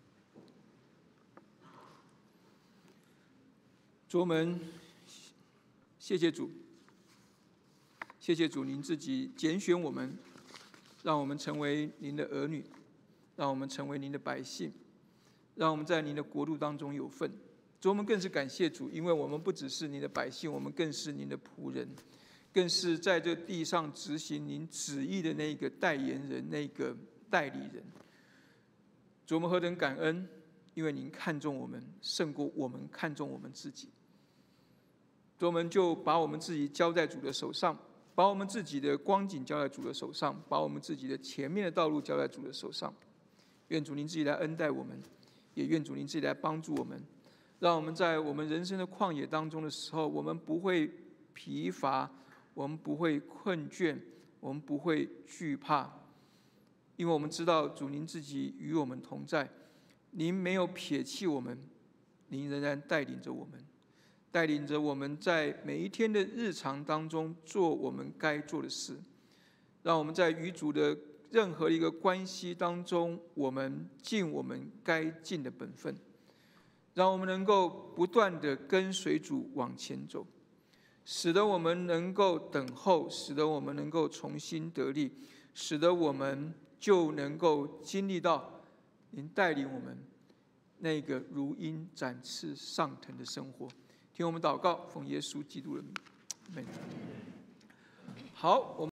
主，我们谢谢主，谢谢主，您自己拣选我们，让我们成为您的儿女，让我们成为您的百姓，让我们在您的国度当中有份。主，我们更是感谢主，因为我们不只是您的百姓，我们更是您的仆人，更是在这地上执行您旨意的那个代言人，那个代理人。主，我们何等感恩，因为您看重我们，胜过我们看重我们自己。主，我们就把我们自己交在主的手上，把我们自己的光景交在主的手上，把我们自己的前面的道路交在主的手上。愿主您自己来恩待我们，也愿主您自己来帮助我们，让我们在我们人生的旷野当中的时候，我们不会疲乏，我们不会困倦，我们不会惧怕，因为我们知道主您自己与我们同在，您没有撇弃我们，您仍然带领着我们，带领着我们在每一天的日常当中做我们该做的事，让我们在与主的任何一个关系当中，我们尽我们该尽的本分，让我们能够不断的跟随主往前走，使得我们能够等候，使得我们能够重新得力，使得我们就能够经历到您带领我们那个如鹰展翅上腾的生活。听我们祷告，奉耶稣基督的名，阿们。好，我们。